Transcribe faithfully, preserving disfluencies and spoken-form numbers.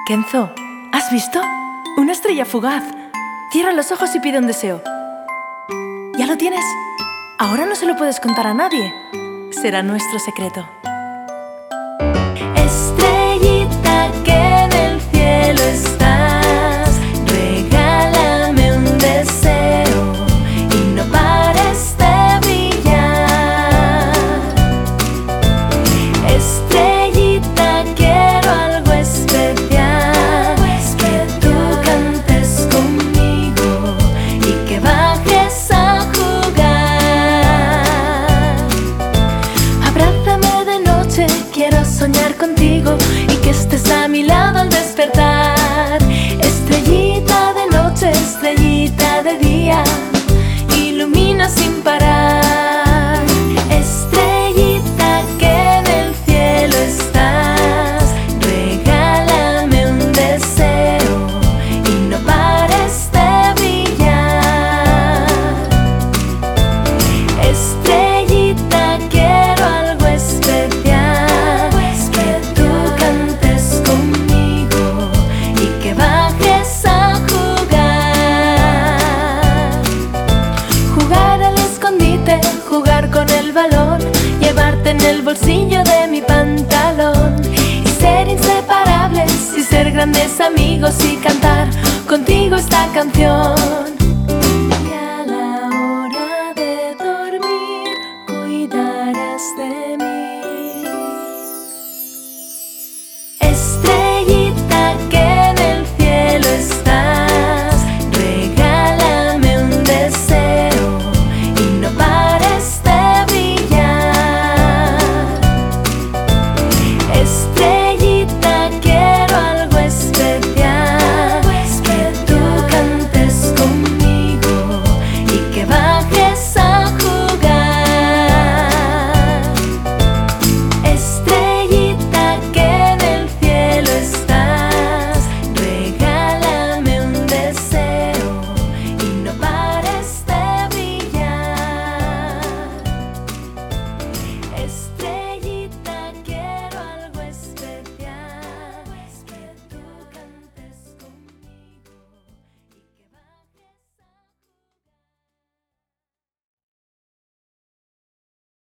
Kenzo, ¿has visto? Una estrella fugaz. Cierra los ojos y pide un deseo. ¿Ya lo tienes? Ahora no se lo puedes contar a nadie. Será nuestro secreto. Estrellita que en el cielo estás, regálame un deseo y no pares de brillar. Estrellita, quiero algo especial, que tú cantes conmigo y que bajes a jugar. Abrázame de noche, quiero soñar contigo y que estés a mi lado al despertar. Estrellita de noche, estrellita de día, ilumina sin parar. Estrellita que en el cielo estás, regálame un deseo y no pares de brillar. Estrellita, quiero algo especial, que tú cantes conmigo y que bajes a jugar. Jugar al escondite, jugar con el balón, llevarte en el bolsillo de mi pantalón y ser inseparables y ser grandes amigos y cantar contigo esta canción.